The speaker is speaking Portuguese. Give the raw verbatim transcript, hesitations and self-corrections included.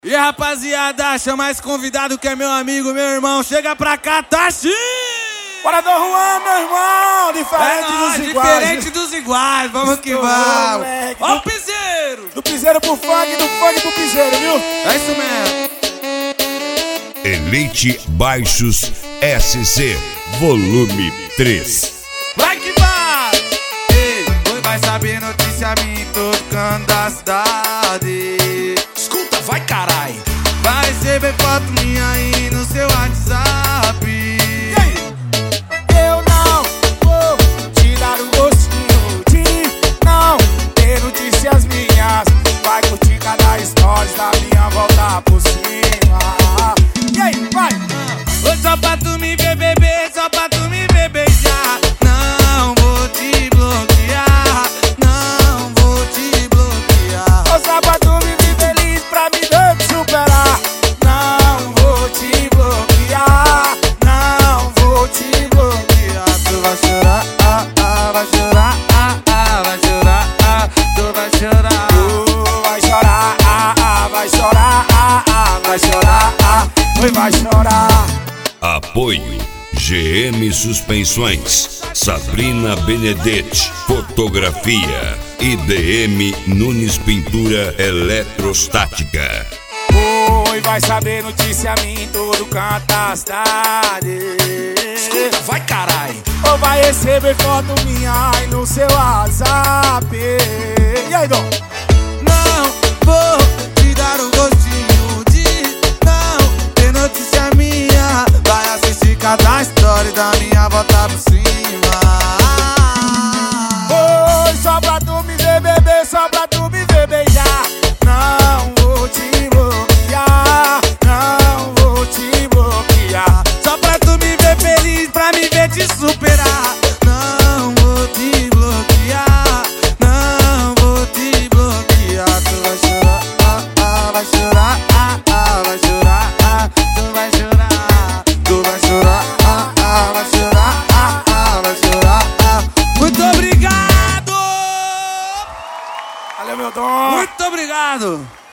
E rapaziada, chama esse convidado que é meu amigo, meu irmão. Chega pra cá, Tachi! Bora do Juan, meu irmão! Diferente é nóis, dos iguais. Diferente dos iguais, vamos que vamos. Ó o piseiro! Do piseiro pro funk, do funk pro piseiro, viu? É isso mesmo. Elite Baixos S C, volume três. Vai que vai! Ei, hoje vai saber notícia minha em todo canto da cidade. Escuta, vai carai! Vai receber foto minha aí no seu WhatsApp. E aí? Eu não vou te dar o gostinho de não ter notícias minhas. Vai curtir cada stories da minha volta por cima. E aí, vai! Oi, só pra tu me ver beber, só pra tu me ver beijar. Não vou te bloquear, não vou te bloquear. Ô, só pra tu me ver feliz, pra me ver te superar. Não vou te bloquear, não vou te bloquear. Tu vai chorar, ah, ah, vai chorar, ah, ah, vai chorar, ah, tu vai chorar. Tu vai chorar, ah, ah, vai chorar, ah, ah, vai chorar, ah, oi, vai chorar. Apoio G M Suspensões, Sabrina Benedetti, Fotografia e D M Nunes Pintura Eletrostática. Oi, vai saber notícia minha em todo canto da cidade. Escuta, vai carai! Ou vai receber foto minha aí no seu WhatsApp. E aí, Dom? Não vou te dar o gostinho de não ter notícia minha. Vai assistir cada story da minha volta por cima. Oi, só pra tu me ver beber, só pra tu me ver beijar. Não vou te bloquear, não vou te bloquear. Só pra tu me ver feliz, pra me ver te superar. Não vou te bloquear, não vou te bloquear. Tu vai chorar, ah, ah, vai chorar, ah, ah, vai chorar, ah, tu vai chorar. Tu vai chorar, ah, ah, vai chorar, ah, ah, vai chorar, ah. Muito obrigado! Valeu, meu Dom. Muito obrigado!